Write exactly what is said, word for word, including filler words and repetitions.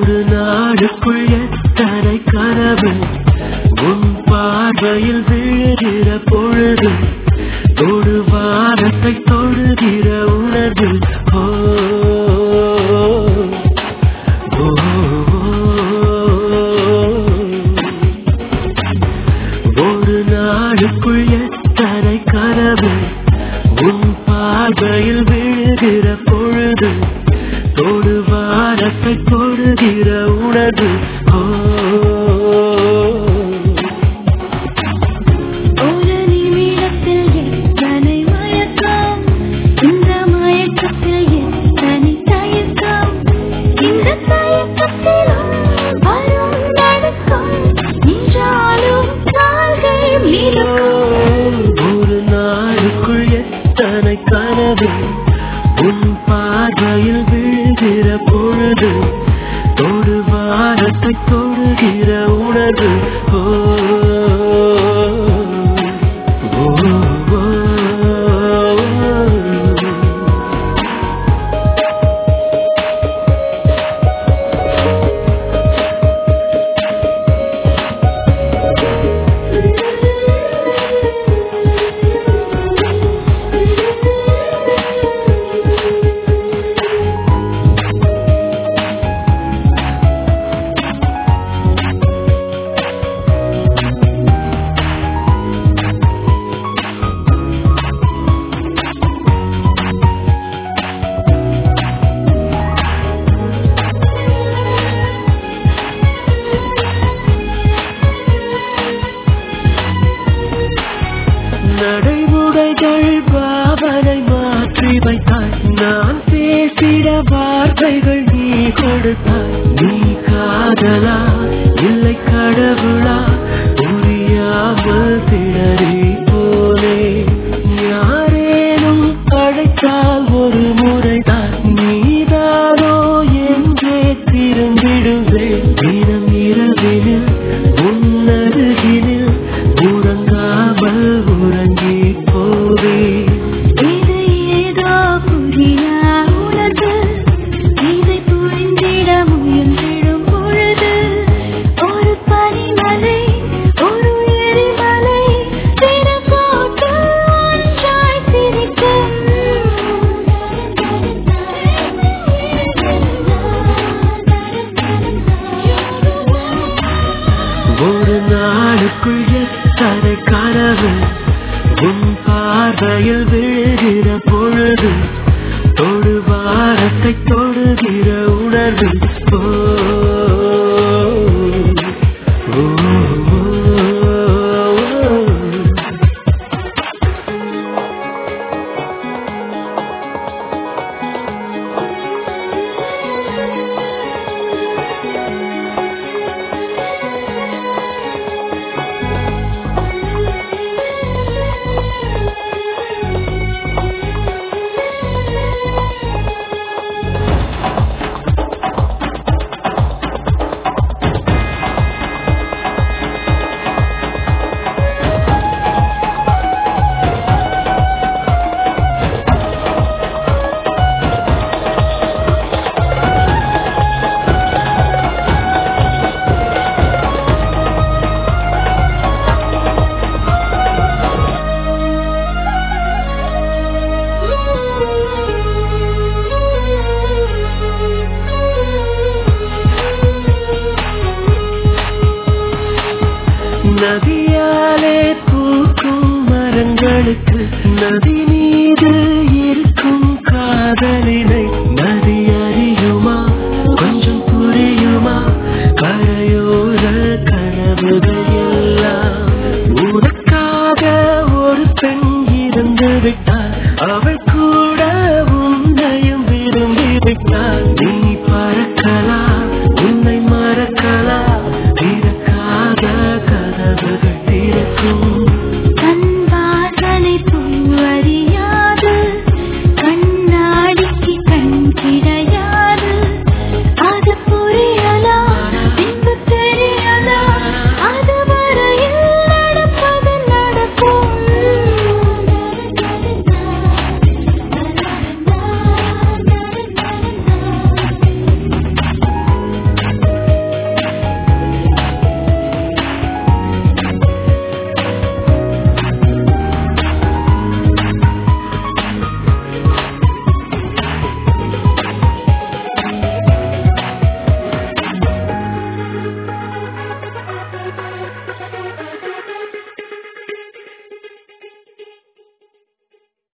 ஒரு நாளுக்குள் எத்தனை கனவு உன் பார்வையில் விழுகிற பொழுது தொடு வாரத்தை தொடுகிற உணர்வு ஓ ஒரு நாளுக்குள் எத்தனை கனவு உன் பார்வையில் விழுகிற பொழுது தொடு வாரத்தை தொடுகிற உணர்வு ஓ ஒரு நாளுக்குள் எத்தனை கனவு உன் பார்வையில் விழுகிற பொழுது தொடு வாரத்தை தொடுகிற உணர்வு ஓ நடைமுறைகள் பாவனை மாற்றி வைத்தாய் நான் பேசிட வார்த்தைகள் நீ கொடுத்தாய் நீ காதலா இல்லை கடவுளா புரியாமல் திணறி போனே யாரேனும் அழைத்தால் ஒரு முறைதான் நீதானோ என்றே திரும்பிடுவேன் தினம் இரவினில் உன்னருகினில் உறங்காமல் உறங்கி போவே இது ஏதோ புரியா உனது இதை புரிந்திட முயன்றிடும் பொழுது ஒரு பனிமலை ஒரு எரிமலை தினப்போட்டு ஒன்றாய் சிரிக்கும் ஒரு நாளுக்குள் எத்தனை கனவு உன் பார்வையில் விழுகிற பொழுது தொடு வாரத்தை தொடுகிற உணர்வு ஓ ஓ, ஓ, ஓ. நதியாலே பூக்கும் மரங்களுக்கு நதி